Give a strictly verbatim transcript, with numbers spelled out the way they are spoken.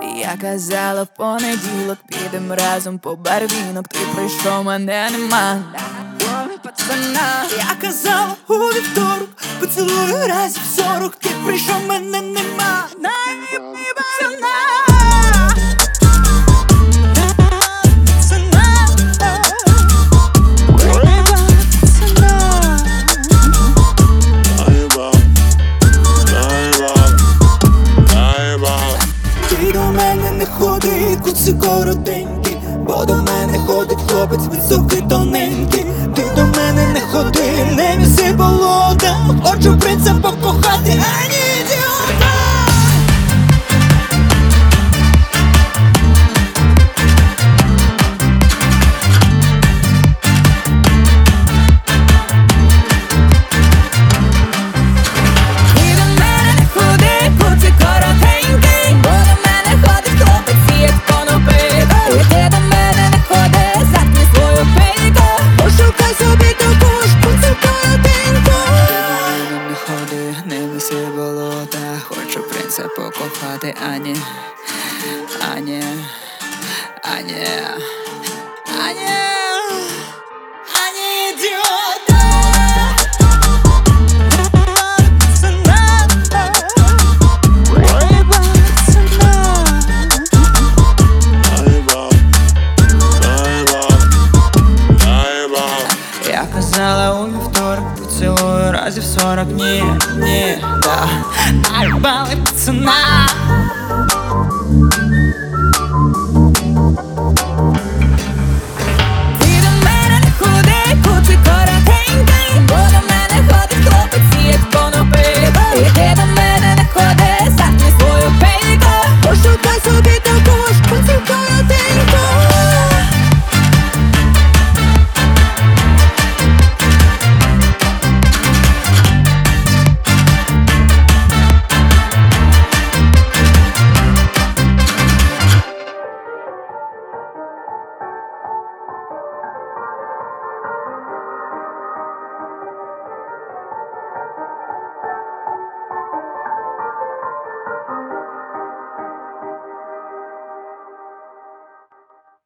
Я казала, в понеділок підем разом по барвінок. Ти прийшов, мене нема. Ой, пацана. Я казала, у вівторок поцілую разів сорок. Ти прийшов, мене нема. Дай мені пацана. Ти до мене не ходи, куци коротенькі, бо до мене ходить хлопець високий тоненький. Ти до мене не ходи, не міси болота, хочу принца покохати, а не ідіота. Хочу принца покохати, ані, ані, ані, ані, ані ідіота. Я казала, у вівторок поцілую разів сорок. Ні, ні, да. Наїбали пацана.